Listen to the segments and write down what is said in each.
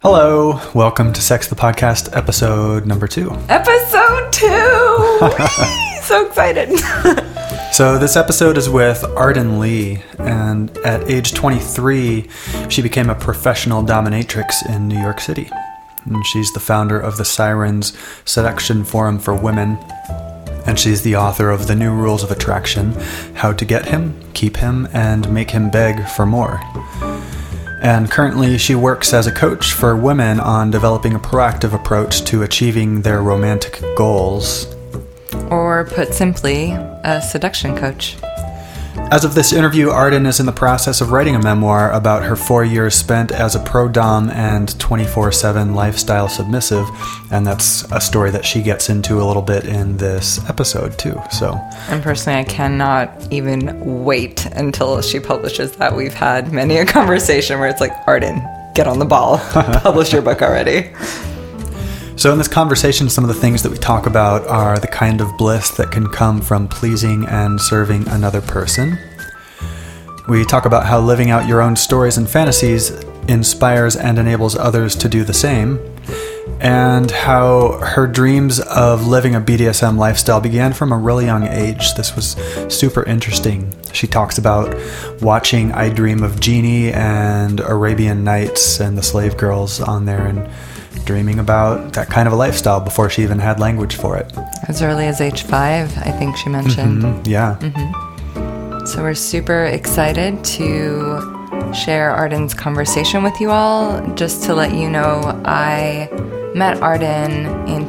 Hello, welcome to Sex the Podcast, episode number 2. Episode 2! So excited. So this episode is with Arden Lee, and at age 23, she became a professional dominatrix in New York City. And she's the founder of the Sirens Seduction Forum for Women, and she's the author of The New Rules of Attraction, How to Get Him, Keep Him, and Make Him Beg for More. And currently she works as a coach for women on developing a proactive approach to achieving their romantic goals. Or put simply, a seduction coach. As of this interview, Arden is in the process of writing a memoir about her 4 years spent as a pro-dom and 24/7 lifestyle submissive, and that's a story that she gets into a little bit in this episode too. And personally, I cannot even wait until she publishes that. We've had many a conversation where it's like, Arden, get on the ball. Publish your book already. So in this conversation, some of the things that we talk about are the kind of bliss that can come from pleasing and serving another person. We talk about how living out your own stories and fantasies inspires and enables others to do the same, and how her dreams of living a BDSM lifestyle began from a really young age. This was super interesting. She talks about watching I Dream of Jeannie and Arabian Nights and the Slave Girls on there, and dreaming about that kind of a lifestyle before she even had language for it. As early as age 5, I think she mentioned. So we're super excited to share Arden's conversation with you all. Just to let you know, I met Arden in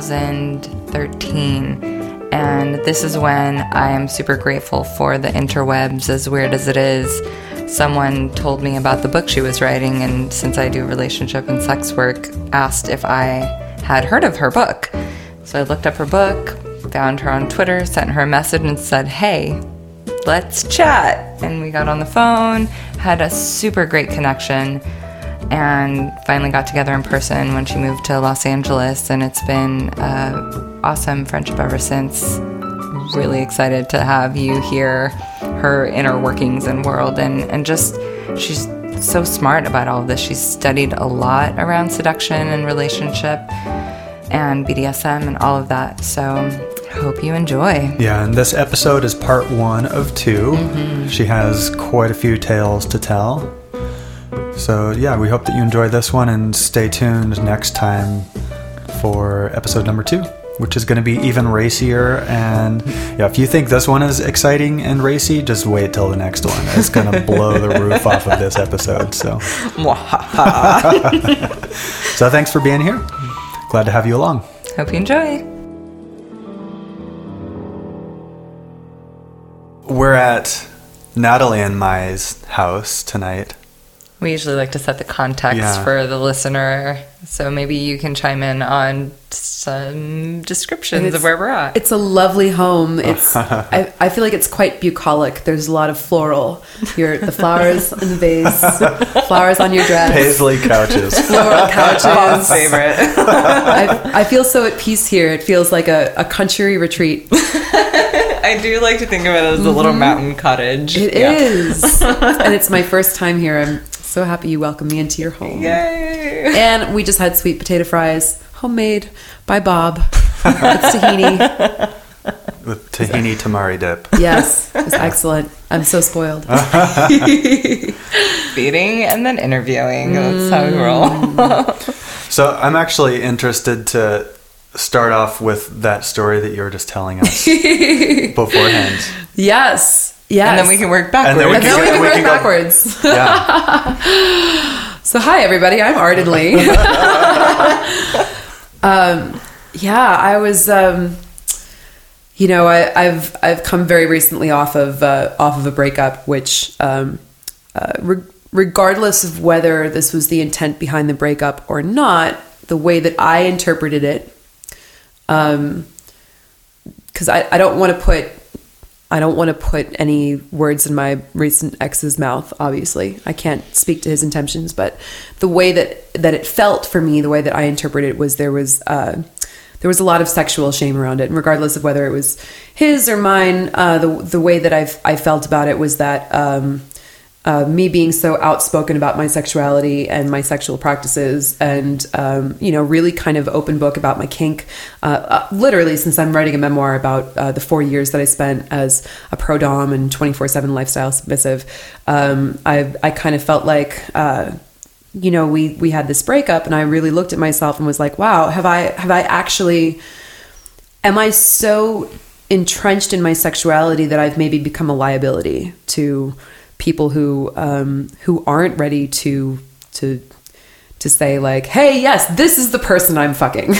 2013, and this is when I am super grateful for the interwebs, as weird as it is. Someone told me about the book she was writing, and since I do relationship and sex work, asked if I had heard of her book. So I looked up her book, found her on Twitter, sent her a message and said, hey, let's chat. And we got on the phone, had a super great connection, and finally got together in person when she moved to Los Angeles, and it's been an awesome friendship ever since. Really excited to have you hear her inner workings and world, and just she's so smart about all of this. She's studied a lot around seduction and relationship and BDSM and all of that, so hope you enjoy. Yeah, and this episode is part 1 of 2. She has quite a few tales to tell. So yeah, we hope that you enjoy this one, and stay tuned next time for episode number 2. Which is going to be even racier. And yeah, if you think this one is exciting and racy, just wait till the next one. It's going to blow the roof off of this episode. So thanks for being here. Glad to have you along. Hope you enjoy. We're at Natalie and Mai's house tonight. We usually like to set the context for the listener, so maybe you can chime in on some descriptions of where we're at. It's a lovely home. It's I feel like it's quite bucolic. There's a lot of floral. The flowers in the vase, flowers on your dress. Paisley couches. Floral couches. Favorite. I feel so at peace here. It feels like a country retreat. I do like to think of it as a little mountain cottage. It is. And it's my first time here. I'm so happy you welcomed me into your home. Yay! And we just had sweet potato fries, homemade by Bob. With tahini. With tahini tamari dip. Yes, it was excellent. I'm so spoiled. Feeding and then interviewing. That's how we roll. So I'm actually interested to start off with that story that you were just telling us beforehand. Yes. And then we can work backwards. And then we can work backwards. Yeah. So hi everybody, I'm Arden Lee. I was I've come very recently off of a breakup, which regardless of whether this was the intent behind the breakup or not, the way that I interpreted it, because I don't want to put any words in my recent ex's mouth, obviously. I can't speak to his intentions, but the way that it felt for me, the way that I interpreted it was there was a lot of sexual shame around it. And regardless of whether it was his or mine, the way that I felt about it was that me being so outspoken about my sexuality and my sexual practices, and really kind of open book about my kink. Literally, since I'm writing a memoir about the 4 years that I spent as a pro-dom and 24/7 lifestyle submissive, I kind of felt like we had this breakup, and I really looked at myself and was like, wow, have I actually, am I so entrenched in my sexuality that I've maybe become a liability to people who aren't ready to say like, hey, yes, this is the person I'm fucking.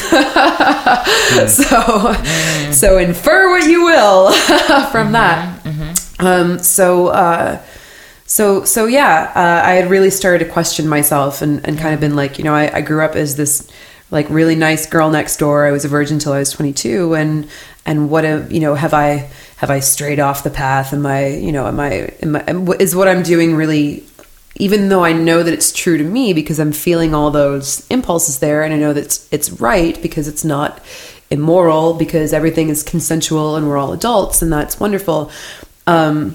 So infer what you will from that. I had really started to question myself and kind of been like, I grew up as this like really nice girl next door. I was a virgin till I was 22, and what have I strayed off the path? Is what I'm doing really, even though I know that it's true to me because I'm feeling all those impulses there, and I know that it's right because it's not immoral, because everything is consensual and we're all adults, and that's wonderful. Am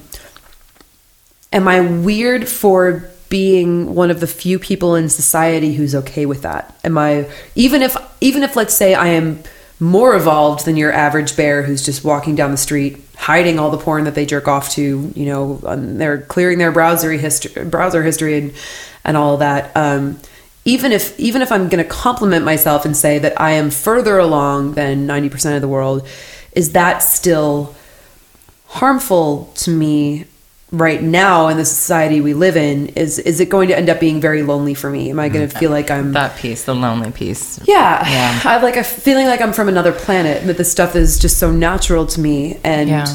I weird for being one of the few people in society who's okay with that? Am I, even if let's say I am more evolved than your average bear who's just walking down the street hiding all the porn that they jerk off to, they're clearing their browser history and all of that. Even if I'm going to compliment myself and say that I am further along than 90% of the world, is that still harmful to me right now in the society we live in? Is it going to end up being very lonely for me? Am I going to feel like I'm that piece, the lonely piece? Yeah. I have like a feeling like I'm from another planet, and that this stuff is just so natural to me, and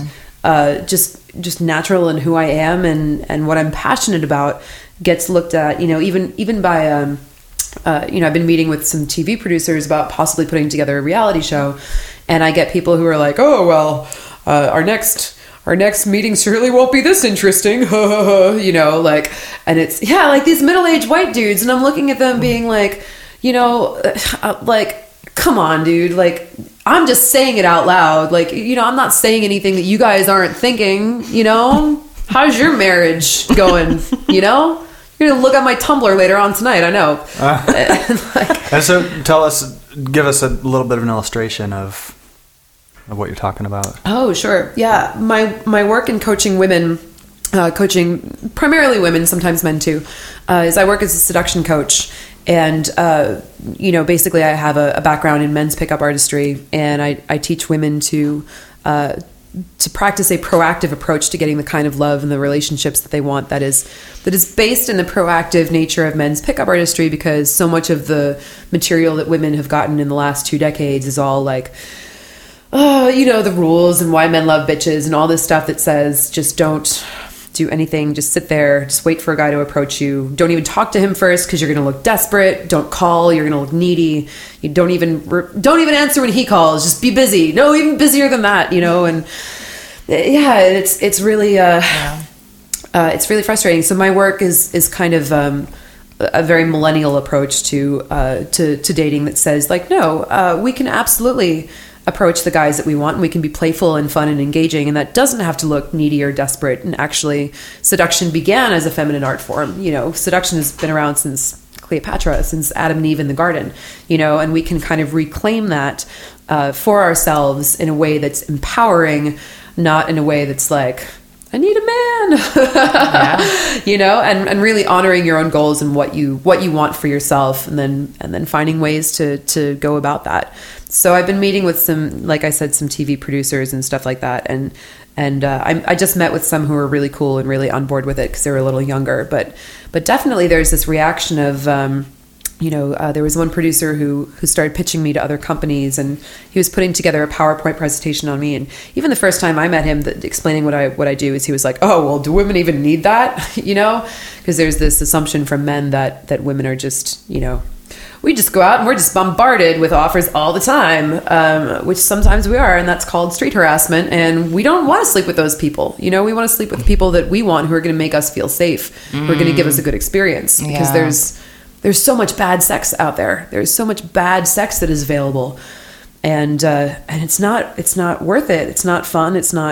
just natural in who I am, and what I'm passionate about gets looked at, even by I've been meeting with some TV producers about possibly putting together a reality show, and I get people who are like, oh well, our next meeting surely won't be this interesting, and it's like these middle-aged white dudes, and I'm looking at them being like, like, come on, dude, like, I'm just saying it out loud, like, I'm not saying anything that you guys aren't thinking, how's your marriage going, You're gonna look at my Tumblr later on tonight, I know. And so give us a little bit of an illustration of what you're talking about. Oh, sure. Yeah. My work in coaching women, coaching primarily women, sometimes men too, is I work as a seduction coach. And, basically I have a background in men's pickup artistry, and I teach women to practice a proactive approach to getting the kind of love and the relationships that they want that is based in the proactive nature of men's pickup artistry, because so much of the material that women have gotten in the last 2 decades is all like, the rules and why men love bitches and all this stuff that says just don't do anything, just sit there, just wait for a guy to approach you, don't even talk to him first because you're going to look desperate, don't call, you're going to look needy, you don't even answer when he calls, just be busy, no, even busier than that, and it's really it's really frustrating. So my work is kind of a very millennial approach to dating that says like, no, we can absolutely approach the guys that we want, and we can be playful and fun and engaging, and that doesn't have to look needy or desperate. And actually, seduction began as a feminine art form. Seduction has been around since Cleopatra, since Adam and Eve in the garden, and we can kind of reclaim that for ourselves in a way that's empowering, not in a way that's like, I need a man, and really honoring your own goals and what you want for yourself, and then finding ways to go about that. So I've been meeting with some, like I said, some TV producers and stuff like that, and I just met with some who were really cool and really on board with it because they were a little younger, but definitely there's this reaction of there was one producer who started pitching me to other companies, and he was putting together a PowerPoint presentation on me. And even the first time I met him, explaining what I do, is he was like, oh, well, do women even need that? Because there's this assumption from men that women are just, we just go out and we're just bombarded with offers all the time, which sometimes we are. And that's called street harassment. And we don't want to sleep with those people. We want to sleep with people that we want, who are going to make us feel safe, who are going to give us a good experience, because there's so much bad sex out there. There's so much bad sex that is available, and it's not worth it. It's not fun. It's not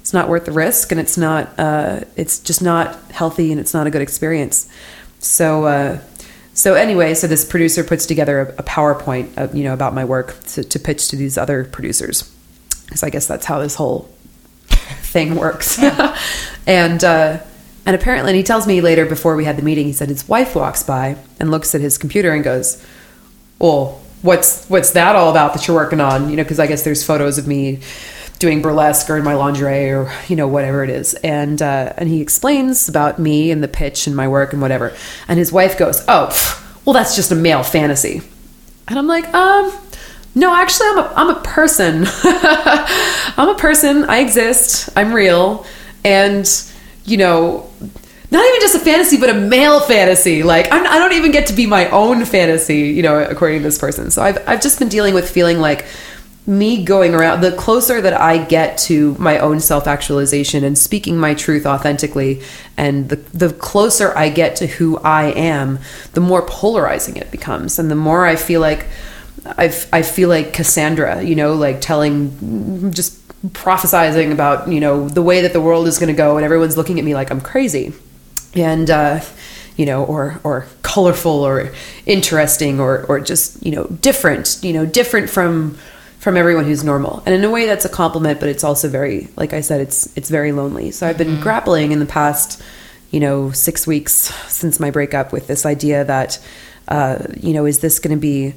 worth the risk, and it's just not healthy, and it's not a good experience. So anyway, so this producer puts together a PowerPoint, about my work to pitch to these other producers. So I guess that's how this whole thing works. And apparently, and he tells me later, before we had the meeting, he said his wife walks by and looks at his computer and goes, "Well, what's that all about that you're working on?" Because I guess there's photos of me doing burlesque or in my lingerie or whatever it is, and he explains about me and the pitch and my work and whatever, and his wife goes, "Oh, well, that's just a male fantasy," and I'm like, no, actually, I'm a person. I'm a person. I exist. I'm real, and not even just a fantasy, but a male fantasy. Like I don't even get to be my own fantasy, according to this person. So I've just been dealing with feeling like me going around, the closer that I get to my own self-actualization and speaking my truth authentically, and the closer I get to who I am, the more polarizing it becomes, and the more I feel like I feel like Cassandra, like just prophesizing about, the way that the world is going to go, and everyone's looking at me like I'm crazy, and or colorful or interesting or just different from everyone who's normal. And in a way that's a compliment, but it's also very, like I said, it's very lonely. So I've been grappling in the past 6 weeks since my breakup with this idea that is this going to be,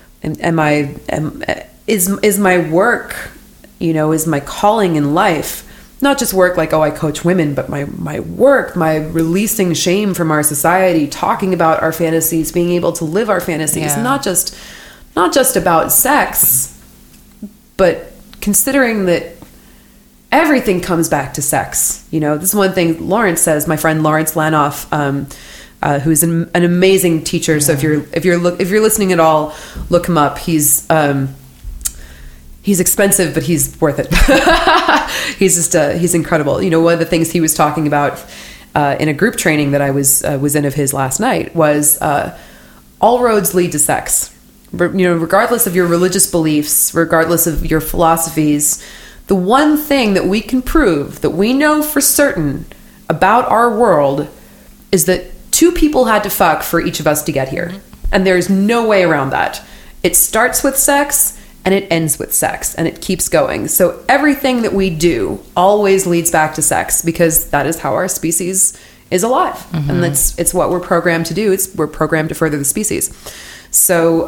is my work, is my calling in life, not just work like, I coach women, but my work, my releasing shame from our society, talking about our fantasies, being able to live our fantasies, not just about sex, but considering that everything comes back to sex. This is one thing Lawrence says, my friend Lawrence Lanoff, who's an amazing teacher. So if you're listening at all, look him up. He's expensive, but he's worth it. He's incredible. One of the things he was talking about in a group training that I was in of his last night was all roads lead to sex. Regardless of your religious beliefs, regardless of your philosophies, the one thing that we can prove, that we know for certain about our world, is that two people had to fuck for each of us to get here. And there's no way around that. It starts with sex and it ends with sex, and it keeps going. So everything that we do always leads back to sex, because that is how our species is alive. And it's what we're programmed to do. We're programmed to further the species. So,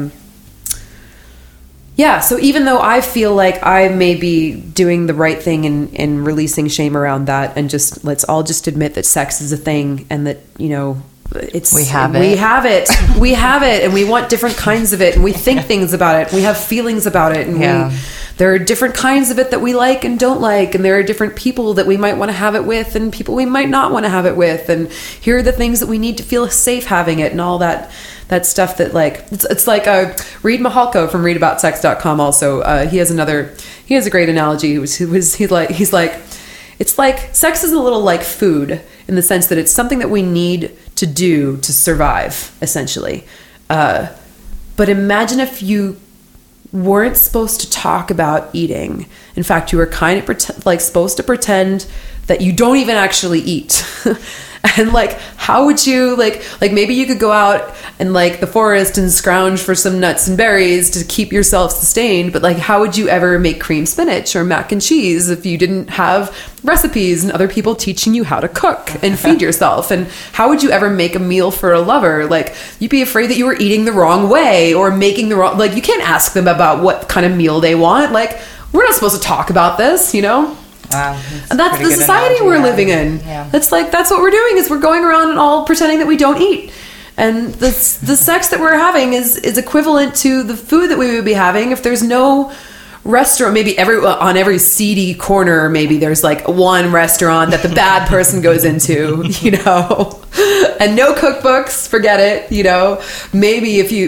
so even though I feel like I may be doing the right thing in releasing shame around that, and let's all just admit that sex is a thing, and that, we have it, and we want different kinds of it, and we think things about it, and we have feelings about it, and there are different kinds of it that we like and don't like, and there are different people that we might want to have it with, and people we might not want to have it with, and here are the things that we need to feel safe having it, and all that stuff that, like, it's like Reed Mahalko from readaboutsex.com also, he has a great analogy. He's like it's like sex is a little like food, in the sense that it's something that we need to do to survive, essentially, but imagine if you weren't supposed to talk about eating. In fact, you were kind of supposed to pretend that you don't even actually eat. And like, how would you like maybe you could go out in like the forest and scrounge for some nuts and berries to keep yourself sustained, but like, how would you ever make cream spinach or mac and cheese if you didn't have recipes and other people teaching you how to cook and feed yourself? And how would you ever make a meal for a lover? Like, you'd be afraid that you were eating the wrong way or making the wrong, like, you can't ask them about what kind of meal they want. Like, we're not supposed to talk about this, Wow, and that's the society we're living in. Yeah. That's what we're doing, is we're going around and all pretending that we don't eat. And the sex that we're having is equivalent to the food that we would be having if there's no restaurant. Maybe on every seedy corner, maybe there's like one restaurant that the bad person goes into, and no cookbooks, forget it. Maybe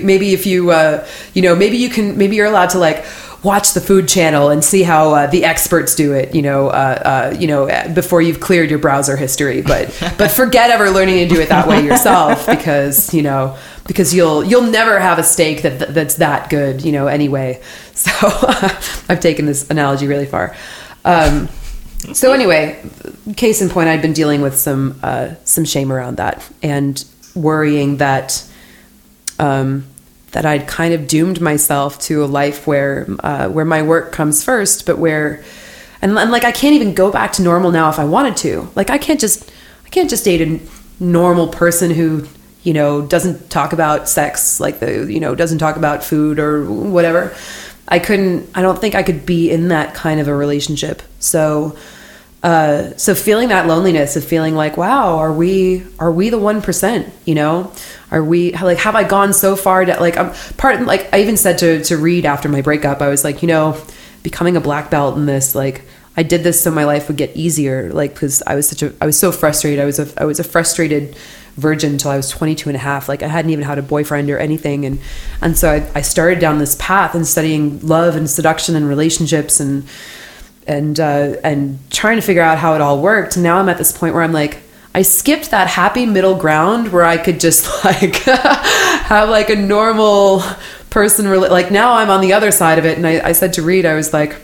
you're allowed to like watch the Food Channel and see how the experts do it, before you've cleared your browser history. But forget ever learning to do it that way yourself, because you'll never have a steak that's that good, anyway. So I've taken this analogy really far. So anyway, case in point, I'd been dealing with some shame around that and worrying that that I'd kind of doomed myself to a life where my work comes first, but and like I can't even go back to normal now if I wanted to. Like I can't just date a normal person who, you know, doesn't talk about sex, like doesn't talk about food or whatever. I don't think I could be in that kind of a relationship. So feeling that loneliness of feeling like, wow, are we the 1%, you know? Are we like, have I gone so far to like, I even said to Reed after my breakup, I was like, you know, becoming a black belt in this, like I did this so my life would get easier. Like, cause I was so frustrated. I was a frustrated virgin until I was 22 and a half. Like I hadn't even had a boyfriend or anything. And so I started down this path and studying love and seduction and relationships and trying to figure out how it all worked. And now I'm at this point where I'm like, I skipped that happy middle ground where I could just like have like a normal person. Like now I'm on the other side of it. And I said to Reed, I was like,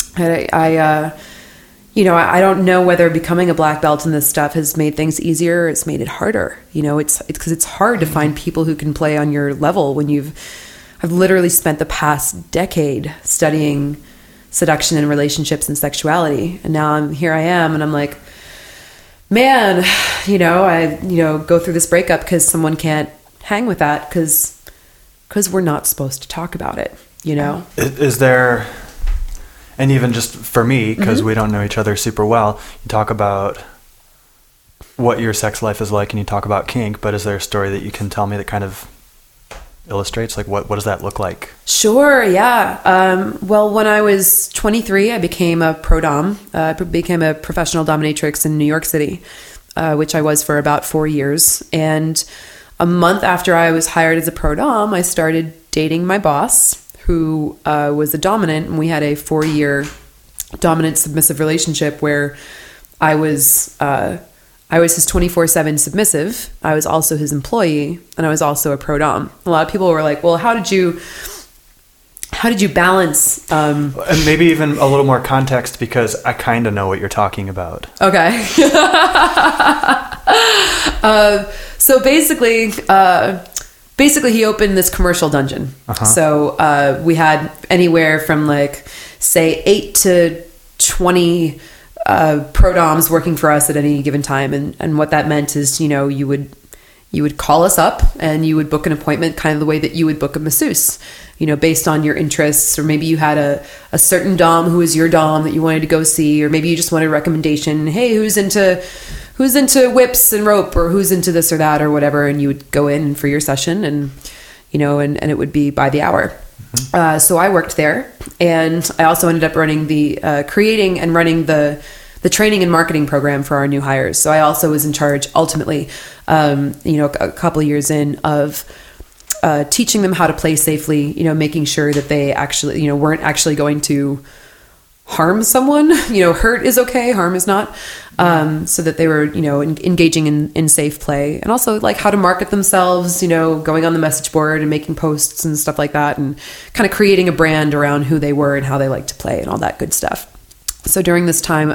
I don't know whether becoming a black belt in this stuff has made things easier or it's made it harder. You know, it's because it's hard to find people who can play on your level when I've literally spent the past decade studying seduction and relationships and sexuality. And now here I am and I'm like, man, I go through this breakup because someone can't hang with that because we're not supposed to talk about it, you know? Is there, and even just for me, because we don't know each other super well, you talk about what your sex life is like and you talk about kink, but is there a story that you can tell me that kind of illustrates, like what does that look like? Sure, yeah. Well, when I was 23, I became a pro dom. I became a professional dominatrix in New York City, which I was for about 4 years. And a month after I was hired as a pro dom, I started dating my boss, who was a dominant, and we had a 4-year dominant submissive relationship where I was his 24/7 submissive. I was also his employee, and I was also a pro dom. A lot of people were like, "Well, how did you balance?" And maybe even a little more context, because I kind of know what you're talking about. Okay. So basically, he opened this commercial dungeon. Uh-huh. So we had anywhere from like, say, 8 to 20 pro doms working for us at any given time. And what that meant is, you would call us up and you would book an appointment kind of the way that you would book a masseuse, based on your interests, or maybe you had a certain dom who was your dom that you wanted to go see, or maybe you just wanted a recommendation. Hey, who's into whips and rope, or who's into this or that or whatever. And you would go in for your session and it would be by the hour. Mm-hmm. So I worked there, and I also ended up running creating and running the training and marketing program for our new hires. So I also was in charge ultimately, a couple of years in, of teaching them how to play safely, making sure that they actually, weren't actually going to harm someone. Hurt is okay, harm is not. So that they were, engaging in safe play, and also like how to market themselves, going on the message board and making posts and stuff like that, and kind of creating a brand around who they were and how they liked to play and all that good stuff. So during this time,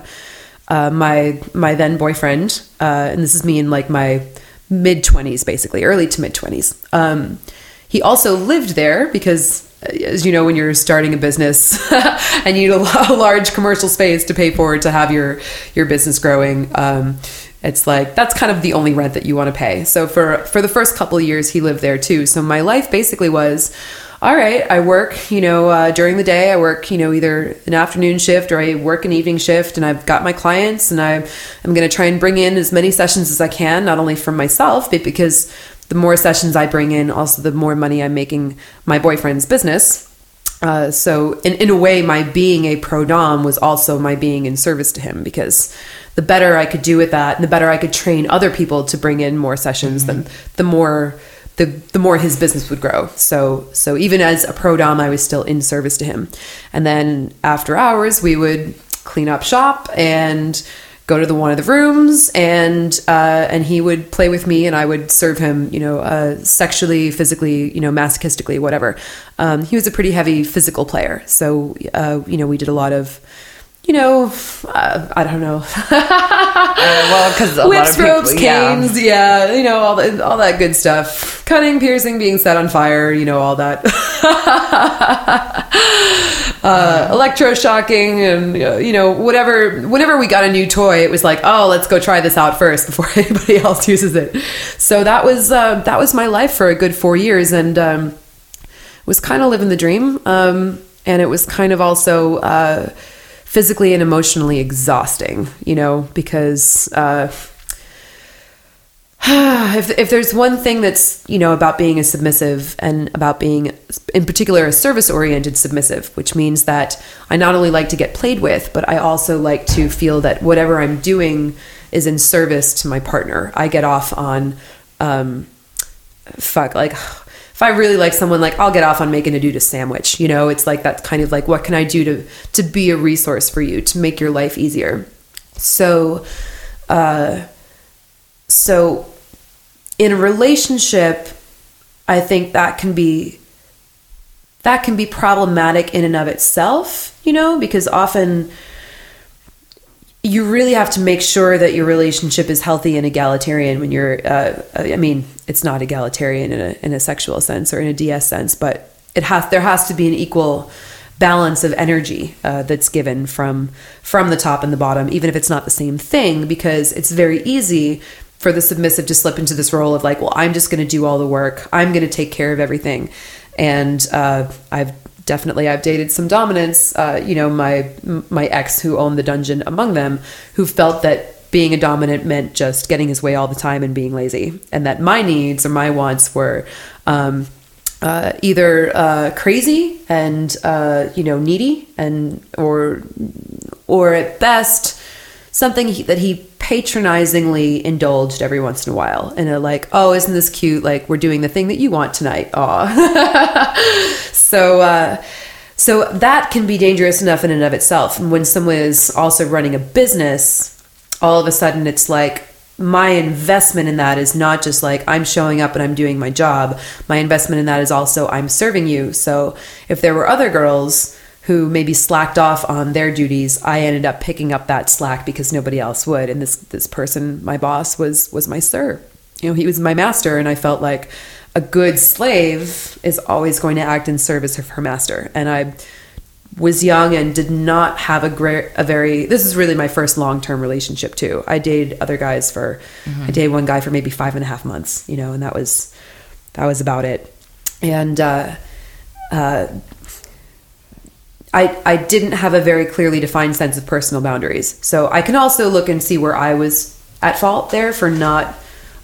my then boyfriend, and this is me in like my mid-20s, basically early to mid-20s. He also lived there because, as you know, when you're starting a business and you need a large commercial space to pay for to have your business growing, it's like that's kind of the only rent that you want to pay. So for the first couple of years, he lived there too. So my life basically was, all right, I work, during the day, I work, either an afternoon shift or I work an evening shift, and I've got my clients, and I'm going to try and bring in as many sessions as I can, not only for myself, but because the more sessions I bring in, also the more money I'm making my boyfriend's business. So in a way, my being a pro dom was also my being in service to him, because the better I could do with that, and the better I could train other people to bring in more sessions, then the more his business would grow. So even as a pro dom, I was still in service to him. And then after hours, we would clean up shop and go to one of the rooms, and he would play with me, and I would serve him, sexually, physically, masochistically, whatever. He was a pretty heavy physical player. So, we did a lot of I don't know. Well, because whips, ropes, canes, all that good stuff. Cutting, piercing, being set on fire, all that. Electroshocking, and whatever. Whenever we got a new toy, it was like, oh, let's go try this out first before anybody else uses it. So that was my life for a good 4 years, and was kind of living the dream. And it was kind of also physically and emotionally exhausting, because if there's one thing that's, about being a submissive and about being, in particular, a service-oriented submissive, which means that I not only like to get played with, but I also like to feel that whatever I'm doing is in service to my partner. I get off on, if I really like someone, like I'll get off on making a dude a sandwich, it's like, that's kind of like, what can I do to be a resource for you, to make your life easier? So in a relationship, I think that can be problematic in and of itself, because often you really have to make sure that your relationship is healthy and egalitarian when you're, it's not egalitarian in a sexual sense or in a DS sense, but there has to be an equal balance of energy that's given from the top and the bottom, even if it's not the same thing, because it's very easy for the submissive to slip into this role of like, well, I'm just going to do all the work. I'm going to take care of everything. And I've dated some dominants, my ex who owned the dungeon among them, who felt that being a dominant meant just getting his way all the time and being lazy, and that my needs or my wants were either crazy and needy, and or at best something that he patronizingly indulged every once in a while, and like, oh, isn't this cute? Like, we're doing the thing that you want tonight. Aw. So that can be dangerous enough in and of itself. And when someone is also running a business, all of a sudden it's like, my investment in that is not just like I'm showing up and I'm doing my job. My investment in that is also I'm serving you. So if there were other girls who maybe slacked off on their duties, I ended up picking up that slack because nobody else would. And this person, my boss, was my sir. He was my master, and I felt like a good slave is always going to act in service of her master. And I was young and did not have this is really my first long-term relationship too. I dated other guys I dated one guy for maybe 5.5 months, and that was about it. And, I didn't have a very clearly defined sense of personal boundaries. So I can also look and see where I was at fault there for not,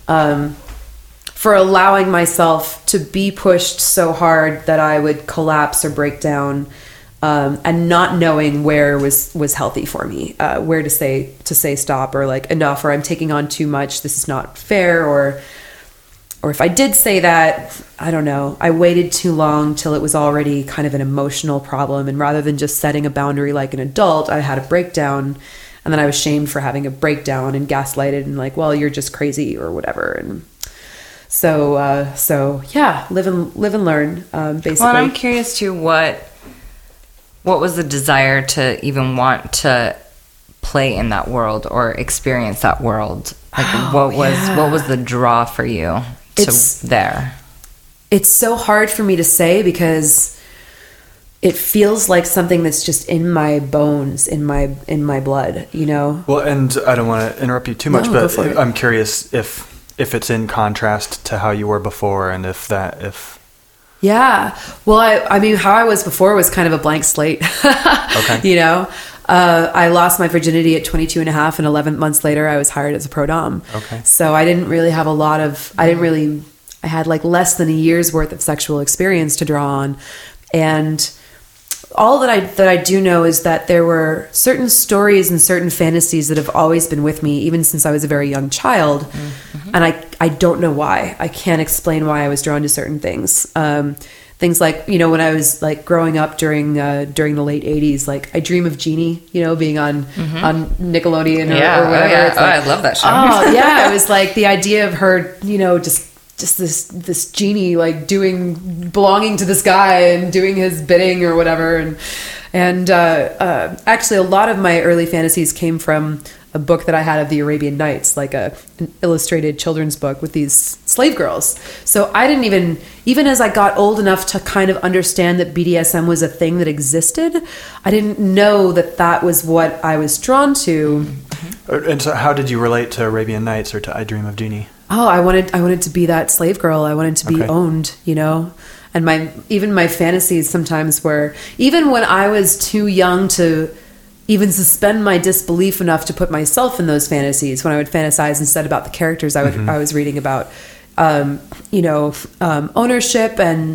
for allowing myself to be pushed so hard that I would collapse or break down, and not knowing where was healthy for me, where to say stop, or like enough, or I'm taking on too much, this is not fair, or if I did say that, I don't know, I waited too long till it was already kind of an emotional problem, and rather than just setting a boundary like an adult, I had a breakdown, and then I was shamed for having a breakdown and gaslighted and like, well, you're just crazy or whatever. And so yeah, live and learn, basically. Well, I'm curious too, what was the desire to even want to play in that world or experience that world? Like, what was the draw for you there? It's so hard for me to say because it feels like something that's just in my bones, in my blood, Well, and I don't want to interrupt you too much, but I'm curious if it's in contrast to how you were before, and if yeah. Well, I mean, how I was before was kind of a blank slate. Okay. I lost my virginity at 22 and a half, and 11 months later I was hired as a pro dom. Okay. So I didn't really have I had like less than a year's worth of sexual experience to draw on. And all that I do know is that there were certain stories and certain fantasies that have always been with me, even since I was a very young child. Mm-hmm. And I don't know why. I can't explain why I was drawn to certain things. Things like, when I was like growing up during the late 80s, like I dream of Jeannie, being on Nickelodeon or whatever. Yeah. I love that show. Oh yeah. It was like the idea of her, just this genie like belonging to this guy and doing his bidding or whatever, And actually, a lot of my early fantasies came from a book that I had of the Arabian Nights, like an illustrated children's book with these slave girls. So I didn't even as I got old enough to kind of understand that BDSM was a thing that existed, I didn't know that that was what I was drawn to. And so how did you relate to Arabian Nights or to I Dream of Jeannie? Oh, I wanted to be that slave girl. I wanted to be owned, you know? And my fantasies sometimes were, even when I was too young to even suspend my disbelief enough to put myself in those fantasies, when I would fantasize instead about the characters I was reading about, ownership and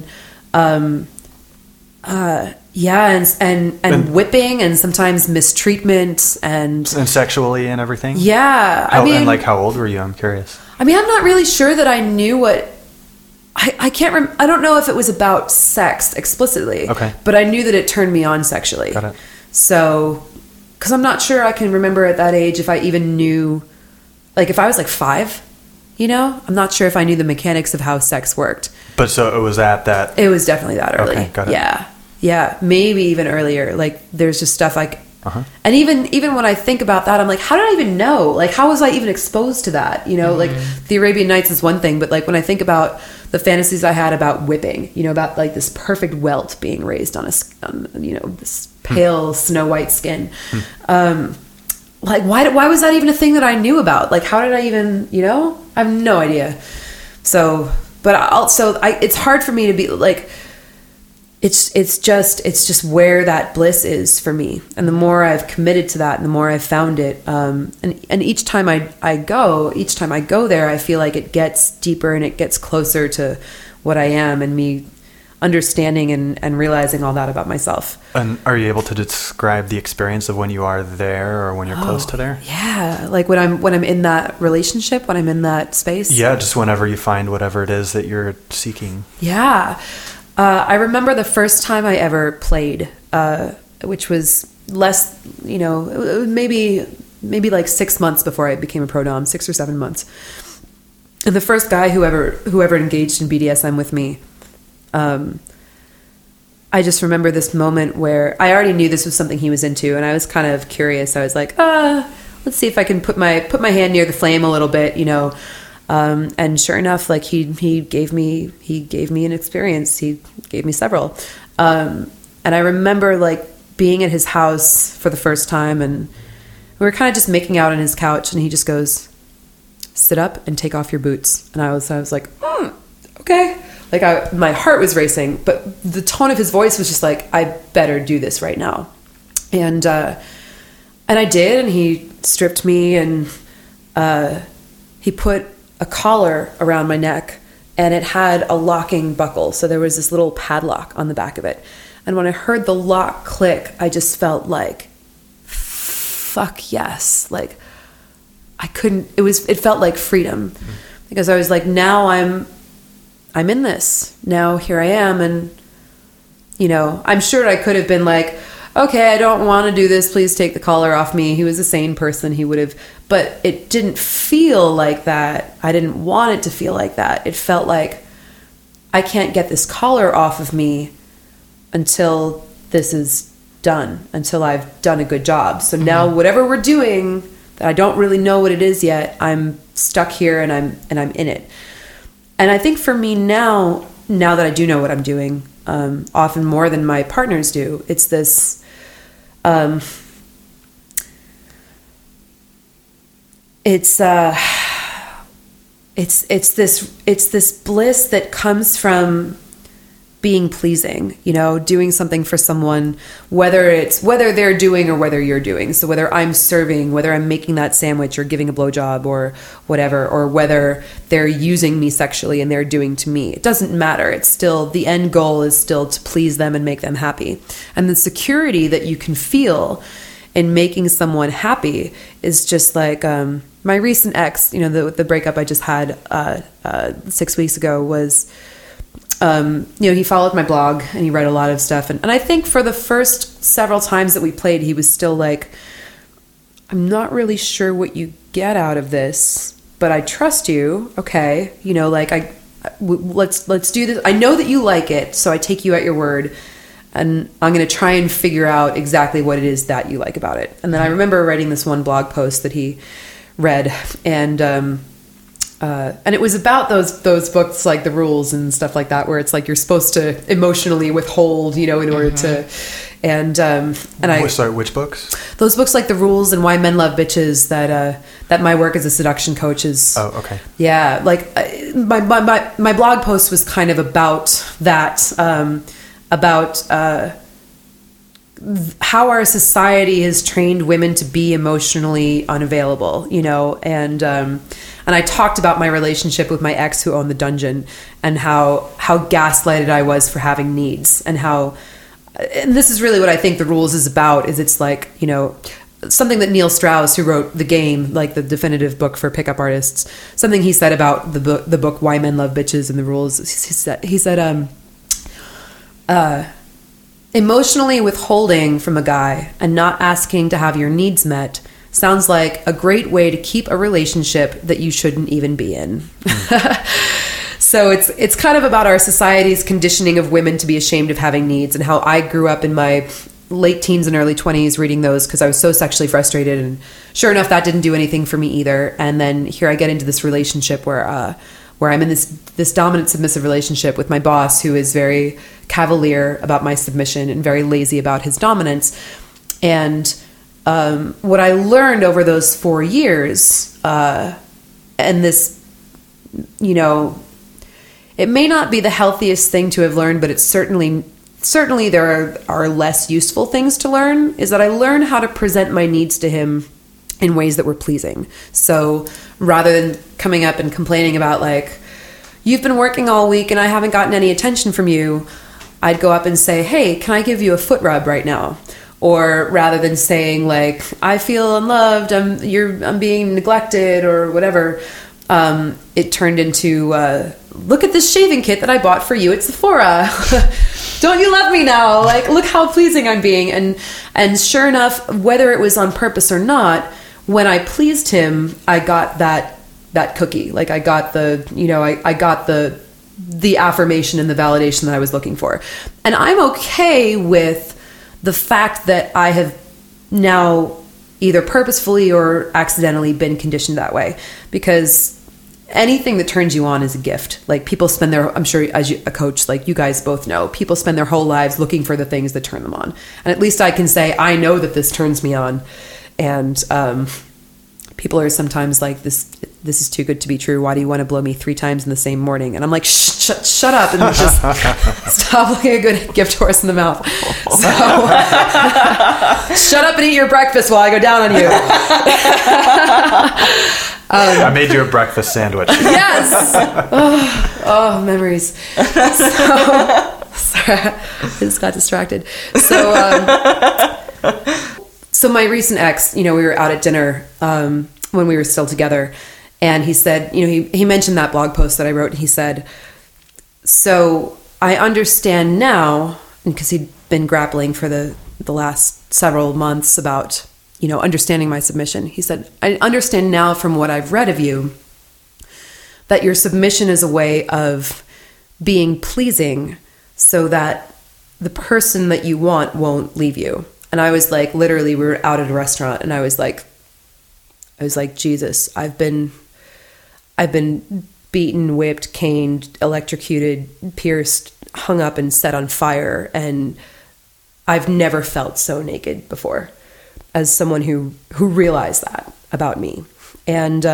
whipping and sometimes mistreatment and sexually and everything. Yeah, And like, how old were you? I'm curious. I mean, I'm not really sure that I knew what. I can't. I don't know if it was about sex explicitly. Okay. But I knew that it turned me on sexually. Got it. So, because I'm not sure I can remember at that age if I even knew, like, if I was like 5, you know, I'm not sure if I knew the mechanics of how sex worked. But so it was at that. It was definitely that early. Okay, got it. Yeah, maybe even earlier. Like, there's just stuff like. And even when I think about that, I'm like, how did I even know? Like, how was I even exposed to that? You know, like the Arabian Nights is one thing, but like when I think about the fantasies I had about whipping, you know, about like this perfect welt being raised on this pale snow white skin. Like, why was that even a thing that I knew about? Like, how did I even, you know, I have no idea. So, but also it's hard for me to be like, it's just where that bliss is for me. And the more I've committed to that and the more I've found it, and each time I go there, I feel like it gets deeper and it gets closer to what I am and me understanding and realizing all that about myself. And are you able to describe the experience of when you are there or when you're close to there? Yeah. Like when I'm in that relationship, when I'm in that space. Yeah. Just whenever you find whatever it is that you're seeking. Yeah. I remember the first time I ever played, which was less, you know, maybe like 6 months before I became a pro-dom, 6 or 7 months. And the first guy who ever engaged in BDSM with me, I just remember this moment where I already knew this was something he was into, and I was kind of curious. I was like, let's see if I can put my hand near the flame a little bit, you know. And sure enough, like he gave me an experience. He gave me several. And I remember like being at his house for the first time, and we were kind of just making out on his couch, and he just goes, "Sit up and take off your boots." And I was like, okay. Like my heart was racing, but the tone of his voice was just like, I better do this right now. And I did, and he stripped me, and he put a collar around my neck, and it had a locking buckle. So there was this little padlock on the back of it. And when I heard the lock click, I just felt like, fuck yes. Like it felt like freedom, because I was like, now I'm in this. Now here I am. And, you know, I'm sure I could have been like, okay, I don't want to do this. Please take the collar off me. He was a sane person. He would have, but it didn't feel like that. I didn't want it to feel like that. It felt like I can't get this collar off of me until this is done, until I've done a good job. So now whatever we're doing that I don't really know what it is yet, I'm stuck here and I'm in it. And I think for me now that I do know what I'm doing, often more than my partners do, it's this, it's this bliss that comes from being pleasing, you know, doing something for someone, whether they're doing or whether you're doing. So whether I'm serving, whether I'm making that sandwich or giving a blowjob or whatever, or whether they're using me sexually and they're doing to me, it doesn't matter. It's still, the end goal is still to please them and make them happy. And the security that you can feel in making someone happy is just like, my recent ex, you know, the breakup I just had 6 weeks ago was, you know, he followed my blog and he read a lot of stuff. And I think for the first several times that we played, he was still like, I'm not really sure what you get out of this, but I trust you. Okay. You know, like let's do this. I know that you like it. So I take you at your word. and I'm going to try and figure out exactly what it is that you like about it. And then I remember writing this one blog post that he read, and it was about those books like The Rules and stuff like that, where it's like you're supposed to emotionally withhold, in order to, and Sorry, which books? Those books like The Rules and Why Men Love Bitches, that my work as a seduction coach is. Oh, okay. Yeah, like my blog post was kind of about that, about how our society has trained women to be emotionally unavailable, and I talked about my relationship with my ex who owned the dungeon, and how gaslighted I was for having needs, and this is really what I think The Rules is about, is it's like, something that Neil Strauss, who wrote The Game, like the definitive book for pickup artists, something he said about the book Why Men Love Bitches and The Rules, he said emotionally withholding from a guy and not asking to have your needs met sounds like a great way to keep a relationship that you shouldn't even be in. So it's kind of about our society's conditioning of women to be ashamed of having needs, and how I grew up in my late teens and early 20s reading those because I was so sexually frustrated, and sure enough, that didn't do anything for me either. And then here I get into this relationship where I'm in this dominant submissive relationship with my boss, who is very cavalier about my submission and very lazy about his dominance. And what I learned over those 4 years, and this, it may not be the healthiest thing to have learned, but it's certainly there are less useful things to learn, is that I learned how to present my needs to him in ways that were pleasing. So rather than coming up and complaining about like, you've been working all week and I haven't gotten any attention from you, I'd go up and say, hey, can I give you a foot rub right now? Or rather than saying like, I feel unloved, I'm being neglected or whatever, it turned into, look at this shaving kit that I bought for you at Sephora. Don't you love me now? Like, look how pleasing I'm being. And sure enough, whether it was on purpose or not, when I pleased him, I got that cookie. Like I got I got the affirmation and the validation that I was looking for. And I'm okay with the fact that I have now either purposefully or accidentally been conditioned that way, because anything that turns you on is a gift. Like people spend I'm sure as a coach, like you guys both know, people spend their whole lives looking for the things that turn them on. And at least I can say, I know that this turns me on. And people are sometimes like, this is too good to be true. Why do you want to blow me 3 times in the same morning? And I'm like, shut up and just stop looking a good gift horse in the mouth. So shut up and eat your breakfast while I go down on you. I made you a breakfast sandwich. Yes. Oh, memories. Sorry, I just got distracted. So my recent ex, we were out at dinner when we were still together, and he said, he mentioned that blog post that I wrote, and he said, so I understand now, because he'd been grappling for the last several months about, understanding my submission. He said, I understand now from what I've read of you that your submission is a way of being pleasing so that the person that you want won't leave you. And I was like, literally, we were out at a restaurant, and I was like, Jesus, I've been beaten, whipped, caned, electrocuted, pierced, hung up, and set on fire, and I've never felt so naked before, as someone who realized that about me. And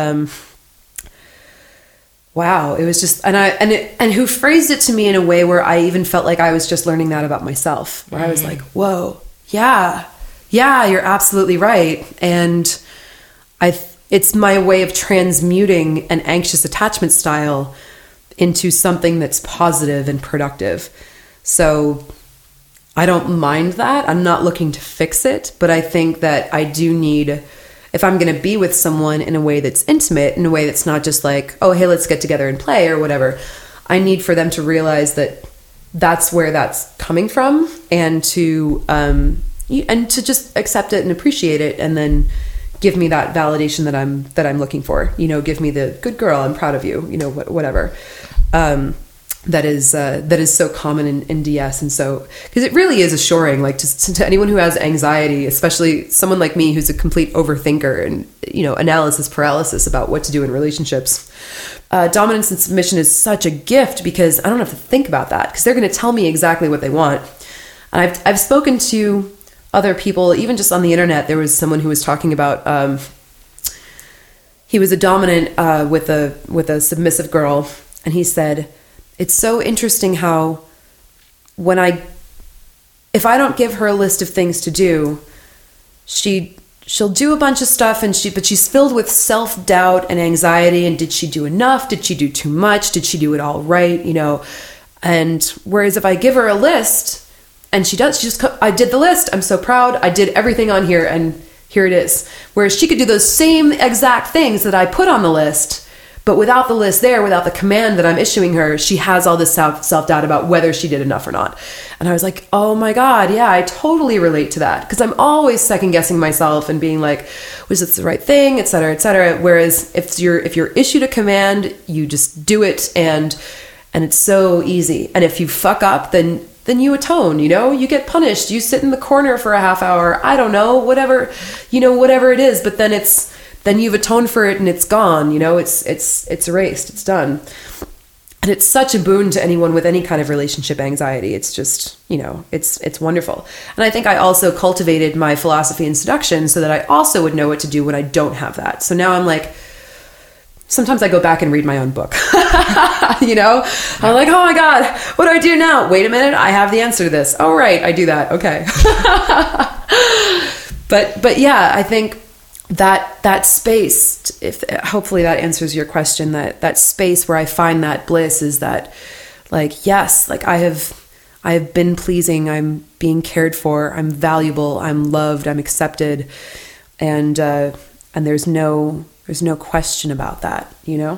wow, it was just, and who phrased it to me in a way where I even felt like I was just learning that about myself, where I was like, whoa. Yeah, you're absolutely right. And it's my way of transmuting an anxious attachment style into something that's positive and productive. So I don't mind that. I'm not looking to fix it, but I think that I do need, if I'm going to be with someone in a way that's intimate, in a way that's not just like, oh, hey, let's get together and play or whatever, I need for them to realize that that's where that's coming from, and to just accept it and appreciate it, and then give me that validation that I'm looking for. Give me the good girl, I'm proud of you. Whatever. that is so common in DS. And so, because it really is assuring, like to anyone who has anxiety, especially someone like me who's a complete overthinker and, you know, analysis paralysis about what to do in relationships. Dominance and submission is such a gift because I don't have to think about that, because they're going to tell me exactly what they want. And I've spoken to other people, even just on the internet. There was someone who was talking about, he was a dominant with a submissive girl, and he said, it's so interesting how if I don't give her a list of things to do, she'll do a bunch of stuff, but she's filled with self-doubt and anxiety. And did she do enough? Did she do too much? Did she do it all right? You know, and whereas if I give her a list and I did the list, I'm so proud, I did everything on here, and here it is. Whereas she could do those same exact things that I put on the list, but without the list there, without the command that I'm issuing her, she has all this self-doubt about whether she did enough or not. And I was like, oh my God, yeah, I totally relate to that. Because I'm always second-guessing myself and being like, was this the right thing, et cetera, et cetera. Whereas if you're issued a command, you just do it, and it's so easy. And if you fuck up, then you atone, you know, you get punished. You sit in the corner for a half hour. I don't know, whatever it is. But then you've atoned for it and it's gone, you know, it's erased, it's done. And it's such a boon to anyone with any kind of relationship anxiety. It's just, you know, it's wonderful. And I think I also cultivated my philosophy in seduction so that I also would know what to do when I don't have that. So now I'm like, sometimes I go back and read my own book, you know, I'm like, oh my God, what do I do now? Wait a minute. I have the answer to this. Oh, right. I do that. Okay. But yeah, I think that space, hopefully that answers your question, that space where I find that bliss is that, like, yes, like I have been pleasing, I'm being cared for, I'm valuable, I'm loved, I'm accepted, and there's no question about that, you know,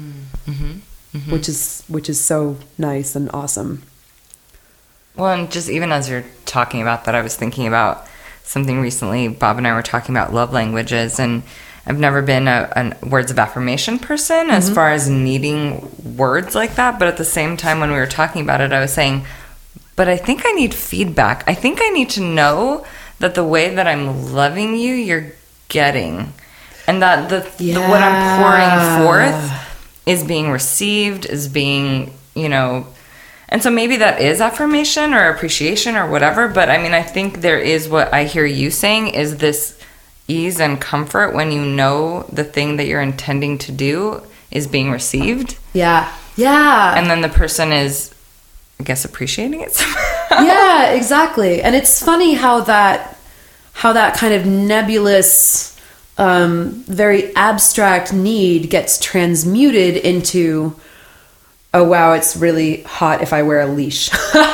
which is so nice and awesome. Well, and just even as you're talking about that, I was thinking about something recently. Bob and I were talking about love languages, and I've never been a words of affirmation person as far as needing words like that. But at the same time, when we were talking about it, I was saying, but I think I need feedback. I think I need to know that the way that I'm loving you, you're getting. And that what I'm pouring forth is being received, is being, you know. And so maybe that is affirmation or appreciation or whatever. But I mean, I think there is, what I hear you saying is this ease and comfort when you know the thing that you're intending to do is being received. Yeah. Yeah. And then the person is, I guess, appreciating it somehow. Yeah, exactly. And it's funny how that kind of nebulous, very abstract need gets transmuted into, oh wow, it's really hot if I wear a leash,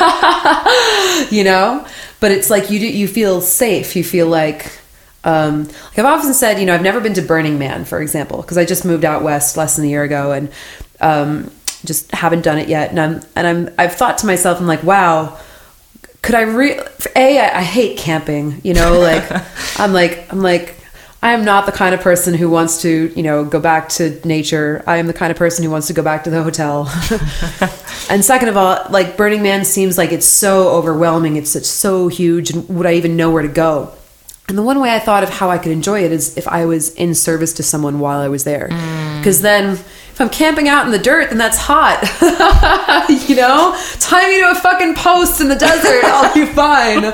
you know? But it's like you feel safe. You feel like I've often said, you know, I've never been to Burning Man, for example, because I just moved out west less than a year ago, and just haven't done it yet. And I've thought to myself, I'm like, wow, could I I hate camping, you know, like I'm like, I am not the kind of person who wants to, you know, go back to nature. I am the kind of person who wants to go back to the hotel. And second of all, like, Burning Man seems like it's so overwhelming. It's so huge. And would I even know where to go? And the one way I thought of how I could enjoy it is if I was in service to someone while I was there. Because then if I'm camping out in the dirt, then that's hot. You know? Tie me to a fucking post in the desert. I'll be fine.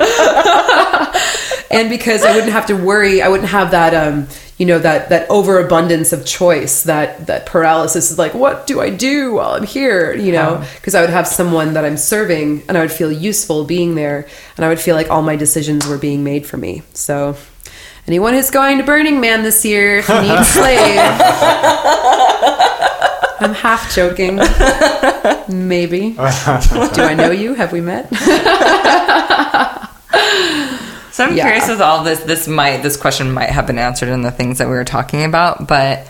And because I wouldn't have to worry, I wouldn't have that, you know, that overabundance of choice, that paralysis is like, what do I do while I'm here? You know, because I would have someone that I'm serving, and I would feel useful being there, and I would feel like all my decisions were being made for me. So anyone who's going to Burning Man this year, if you need a slave, I'm half joking. Maybe. Do I know you? Have we met? So I'm curious with all this. This question might have been answered in the things that we were talking about, but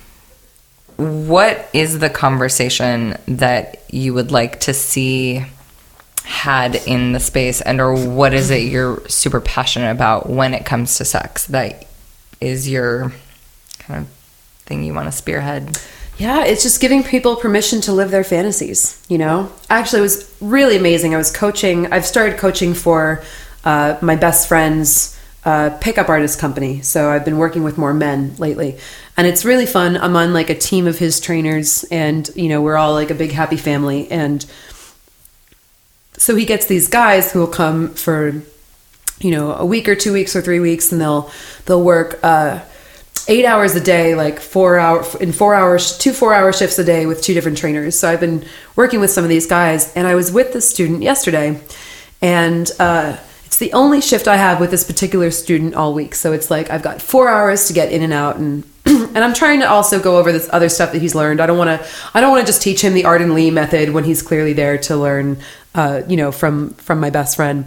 what is the conversation that you would like to see had in the space, and or what is it you're super passionate about when it comes to sex that is your kind of thing you want to spearhead? Yeah, it's just giving people permission to live their fantasies, you know? Actually, it was really amazing. I've started coaching for my best friend's pickup artist company. So I've been working with more men lately. And it's really fun. I'm on like a team of his trainers, and, you know, we're all like a big happy family. And so he gets these guys who will come for, you know, a week or 2 weeks or 3 weeks, and they'll work 8 hours a day, like 4 hours in 4 hours, 2 4-hour shifts a day with 2 different trainers. So I've been working with some of these guys, and I was with this student yesterday, and it's the only shift I have with this particular student all week. So it's like I've got 4 hours to get in and out, and and I'm trying to also go over this other stuff that he's learned. I don't want to just teach him the Arden Lee method when he's clearly there to learn, you know, from my best friend.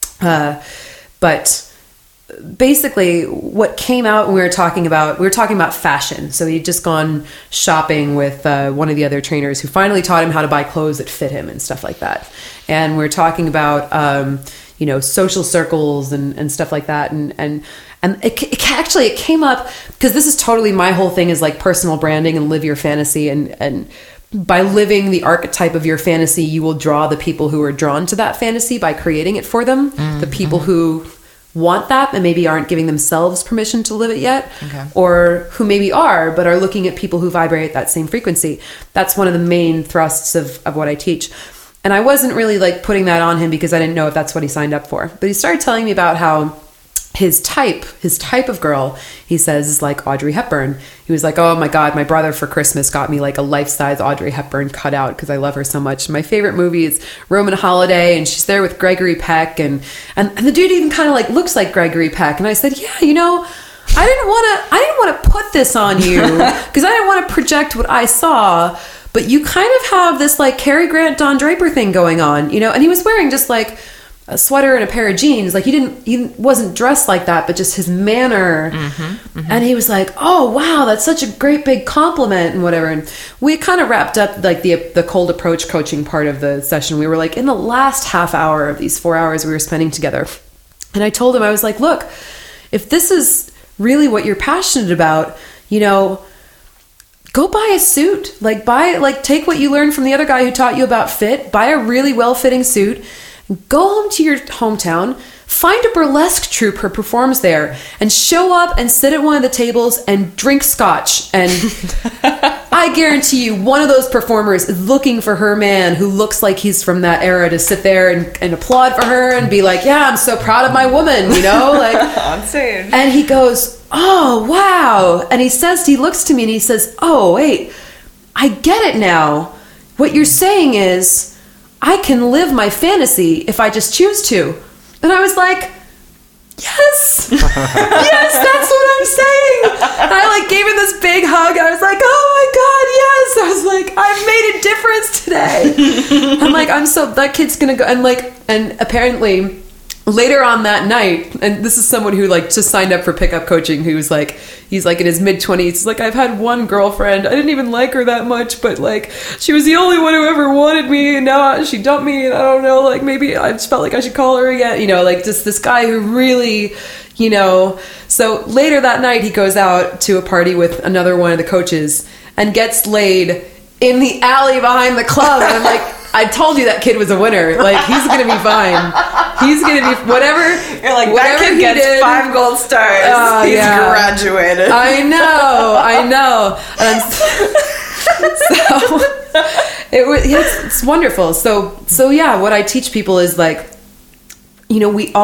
But basically what came out when we were talking about fashion. So he'd just gone shopping with one of the other trainers who finally taught him how to buy clothes that fit him and stuff like that. And we were talking about, you know, social circles and stuff like that. And it came up because this is totally my whole thing is like personal branding and live your fantasy. And by living the archetype of your fantasy, you will draw the people who are drawn to that fantasy by creating it for them. Mm-hmm. The people who want that and maybe aren't giving themselves permission to live it yet, okay, or who maybe are but are looking at people who vibrate at that same frequency. That's one of the main thrusts of what I teach. And I wasn't really like putting that on him because I didn't know if that's what he signed up for. But he started telling me about how his type of girl, he says, is like Audrey Hepburn. He was like, oh my God, my brother for Christmas got me like a life-size Audrey Hepburn cutout because I love her so much. My favorite movie is Roman Holiday, and she's there with Gregory Peck, and the dude even kind of like looks like Gregory Peck. And I said, yeah, you know, I didn't want to put this on you because I didn't want to project what I saw, but you kind of have this like Cary Grant, Don Draper thing going on, you know. And he was wearing just like a sweater and a pair of jeans. Like he wasn't dressed like that, but just his manner. Mm-hmm, mm-hmm. And he was like, oh wow, that's such a great big compliment and whatever. And we kind of wrapped up like the cold approach coaching part of the session. We were like in the last half hour of these 4 hours we were spending together. And I told him, I was like, look, if this is really what you're passionate about, you know, go buy a suit. Take what you learned from the other guy who taught you about fit, buy a really well-fitting suit, go home to your hometown, find a burlesque troupe who performs there, and show up and sit at one of the tables and drink scotch. And I guarantee you one of those performers is looking for her man who looks like he's from that era to sit there and applaud for her and be like, yeah, I'm so proud of my woman, you know, like on stage. And he goes, oh, wow. And he looks to me and he says, oh, wait, I get it now. What you're saying is, I can live my fantasy if I just choose to. And I was like, yes, yes, that's what I'm saying. And I like gave him this big hug. I was like, oh my God, yes. I was like, I've made a difference today. I'm like, that kid's gonna go. And apparently later on that night, and this is someone who like just signed up for pickup coaching, who's like, he's like in his mid-20s. He's like, I've had one girlfriend. I didn't even like her that much, but like she was the only one who ever wanted me, and now she dumped me, and I don't know, like maybe I just felt like I should call her again, you know, like just this guy who really, you know. So later that night he goes out to a party with another one of the coaches and gets laid in the alley behind the club. And I'm like, I told you that kid was a winner. Like, he's going to be fine. He's going to be whatever. You're like, whatever that kid gets did, 5 gold stars. He's graduated. I know. And so it's wonderful. So yeah, what I teach people is like, you know, we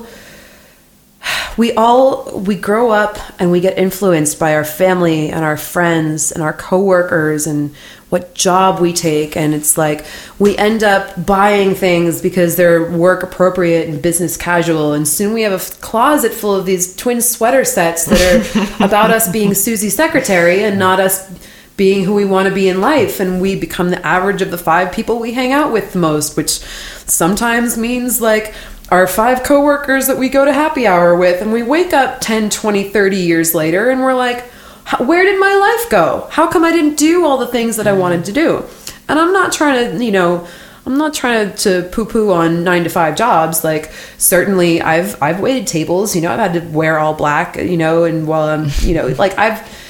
grow up and we get influenced by our family and our friends and our coworkers and what job we take, and it's like we end up buying things because they're work appropriate and business casual, and soon we have a closet full of these twin sweater sets that are about us being Susie's secretary and not us being who we want to be in life, and we become the average of the 5 people we hang out with the most, which sometimes means like our 5 coworkers that we go to happy hour with, and we wake up 10, 20, 30 years later and we're like, where did my life go? How come I didn't do all the things that I wanted to do? And I'm not trying to poo-poo on 9-to-5 jobs. Like, certainly I've waited tables, you know, I've had to wear all black, you know, and while I'm, you know, like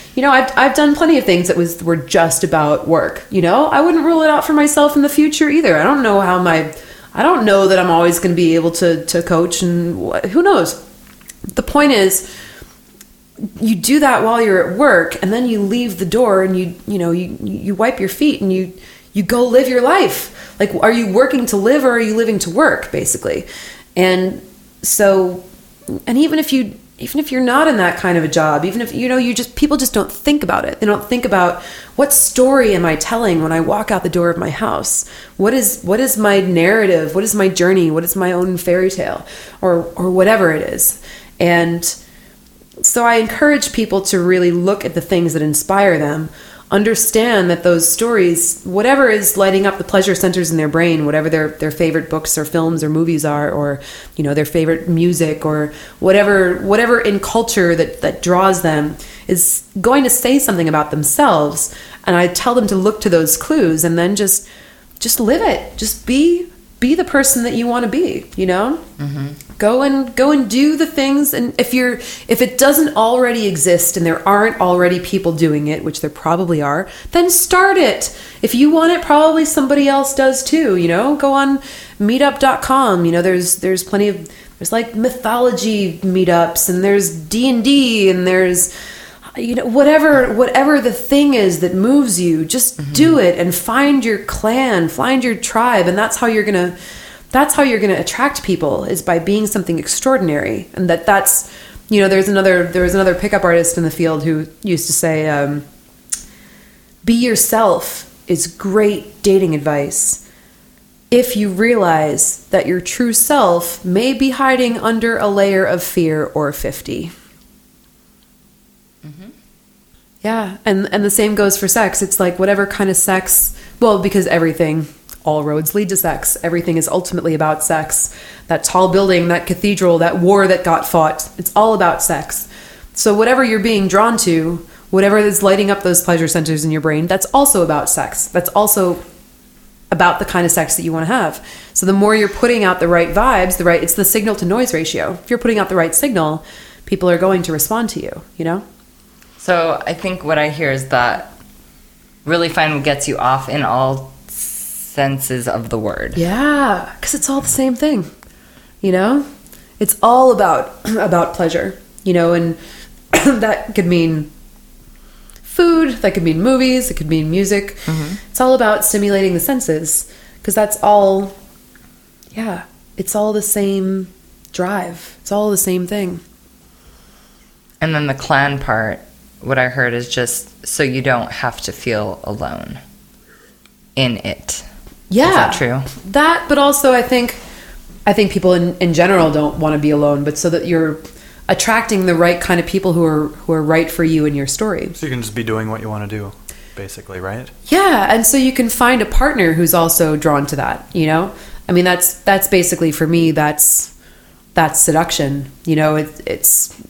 I've done plenty of things that were just about work. I wouldn't rule it out for myself in the future either. I don't know that I'm always going to be able to coach, and who knows. The point is, you do that while you're at work, and then you leave the door and you wipe your feet and you go live your life. Like, are you working to live, or are you living to work, basically? And so, and even if you're not in that kind of a job, even if people just don't think about it. They don't think about, what story am I telling when I walk out the door of my house? What is my narrative? What is my journey? What is my own fairy tale, or whatever it is? And so I encourage people to really look at the things that inspire them, understand that those stories, whatever is lighting up the pleasure centers in their brain, whatever their favorite books or films or movies are, or their favorite music, or whatever in culture that draws them, is going to say something about themselves. And I tell them to look to those clues and then just live it. Just be the person that you want to be. Mm-hmm. Go and do the things. And if it doesn't already exist and there aren't already people doing it, which there probably are, then start it. If you want it, probably somebody else does too. Go on meetup.com. There's plenty of, there's like mythology meetups, and there's D&D, and there's whatever the thing is that moves you, just mm-hmm. do it and find your clan, find your tribe. And that's how you're going to attract people, is by being something extraordinary. And that's there was another pickup artist in the field who used to say, be yourself is great dating advice if you realize that your true self may be hiding under a layer of fear or 50. Mm-hmm. Yeah. And the same goes for sex. It's like, whatever kind of sex, because all roads lead to sex. Everything is ultimately about sex. That tall building, that cathedral, that war that got fought, it's all about sex. So whatever you're being drawn to, whatever is lighting up those pleasure centers in your brain, that's also about sex. That's also about the kind of sex that you want to have. So the more you're putting out the right vibes, it's the signal to noise ratio. If you're putting out the right signal, people are going to respond to you, So I think what I hear is that really find what gets you off in all senses of the word. Yeah, because it's all the same thing, It's all about pleasure, and that could mean food, that could mean movies, it could mean music. Mm-hmm. It's all about stimulating the senses, because that's all, it's all the same drive. It's all the same thing. And then the clan part, what I heard is just so you don't have to feel alone in it. Yeah. Is that true? That, but also I think people in general don't want to be alone, but so that you're attracting the right kind of people who are right for you and your story. So you can just be doing what you want to do, basically, right? Yeah, and so you can find a partner who's also drawn to that, I mean, that's basically, for me, that's seduction. It's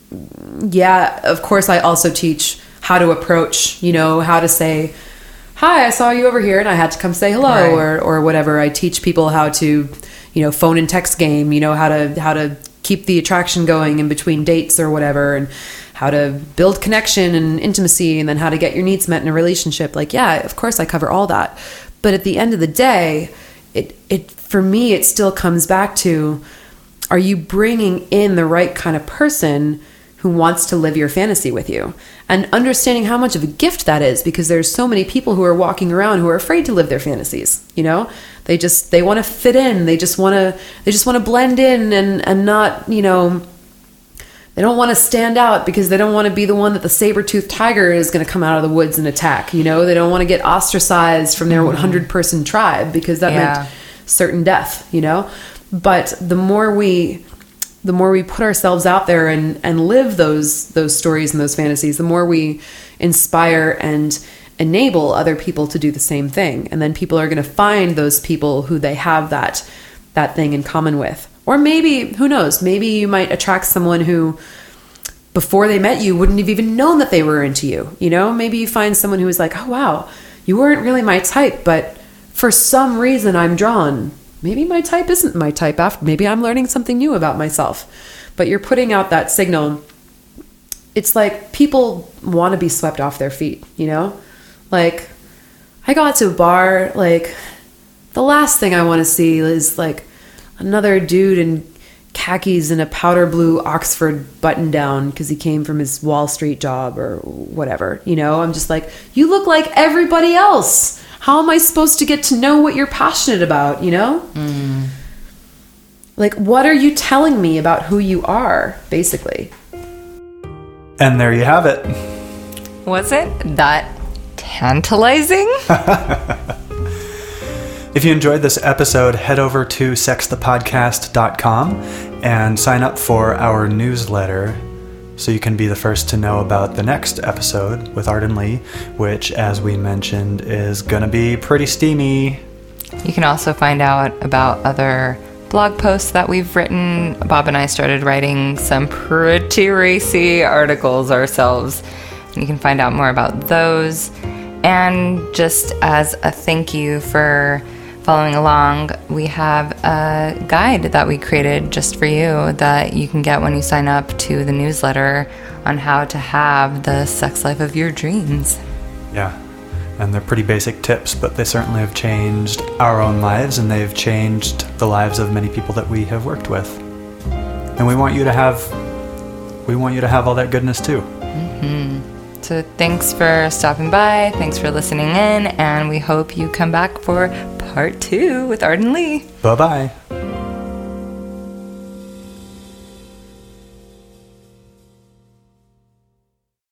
of course I also teach how to approach, how to say, hi, I saw you over here and I had to come say hello, right. or whatever. I teach people how to, phone and text game, how to keep the attraction going in between dates or whatever, and how to build connection and intimacy, and then how to get your needs met in a relationship. Like, yeah, of course I cover all that. But at the end of the day, it for me, it still comes back to, are you bringing in the right kind of person who wants to live your fantasy with you? And understanding how much of a gift that is, because there's so many people who are walking around who are afraid to live their fantasies. They want to fit in. They just want to blend in and not, they don't want to stand out, because they don't want to be the one that the saber-toothed tiger is going to come out of the woods and attack. They don't want to get ostracized from their 100-person tribe, because that meant certain death, But the more we put ourselves out there and live those stories and those fantasies, the more we inspire and enable other people to do the same thing. And then people are going to find those people who they have that thing in common with. Or maybe, who knows, maybe you might attract someone who, before they met you, wouldn't have even known that they were into you. Maybe you find someone who is like, oh, wow, you weren't really my type, but for some reason I'm drawn. Maybe my type isn't my type. Maybe I'm learning something new about myself. But you're putting out that signal it's like people want to be swept off their feet, you know? Like, I go out to a bar, like, the last thing I want to see is like another dude in khakis and a powder blue Oxford button down because he came from his Wall Street job or whatever, you know? I'm just like, you look like everybody else. How am I supposed to get to know what you're passionate about, you know? Like, what are you telling me about who you are, basically? And there you have it. Was it that tantalizing? If you enjoyed this episode, head over to sexthepodcast.com and sign up for our newsletter so you can be the first to know about the next episode with Arden Lee, which, as we mentioned, is going to be pretty steamy. You can also find out about other blog posts that we've written. Bob and I started writing some pretty racy articles ourselves. You can find out more about those. And just as a thank you for following along, we have a guide that we created just for you that you can get when you sign up to the newsletter on how to have the sex life of your dreams. Yeah. And they're pretty basic tips, but they certainly have changed our own lives, and they've changed the lives of many people that we have worked with. And we want you to have all that goodness too. So thanks for stopping by. Thanks for listening in, and we hope you come back for part 2 with Arden Lee. Bye-bye.